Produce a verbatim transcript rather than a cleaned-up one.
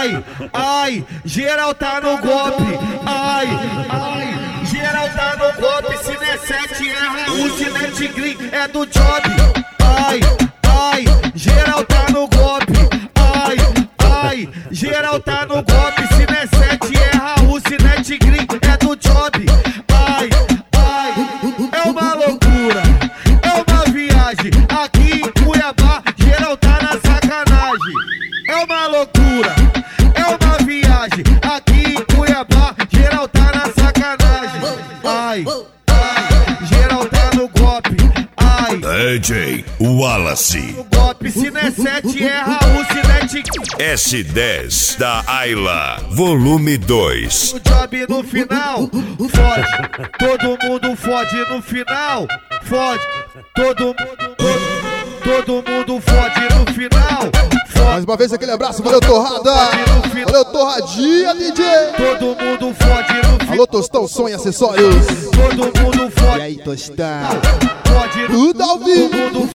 ai, ai, geral tá no golpe. Ai, ai, geral tá no golpe. Se não é sete é Raul, se não é Tigrinho é do Job. Ai, ai, geral tá no golpe. Ai, ai, geral tá no golpe. Se não é sete é Raul, se não é Tigrinho é do Job. Ai, ai, é uma loucura, é uma viagem. Aqui em Cuiabá, geral tá na sacanagem. É uma loucura, é uma viagem. Aqui em Cuiabá, geral tá na sacanagem. Ai, ai, geral tá no golpe. Ai, D J Wallace. No golpe, se não é sete é Raul, se não é Tigrinho. S dez da Ayla, volume dois. O Job no final, fode. Todo mundo fode no final, fode. Todo mundo, todo, todo mundo fode no final, fode. Mais uma vez aquele abraço, valeu Torrada. Valeu Torradinha, D J. Todo mundo fode no final. Alô Tostão, som e acessórios. Todo mundo fode. E aí Tostão, Fode no tudo ao vivo. todo mundo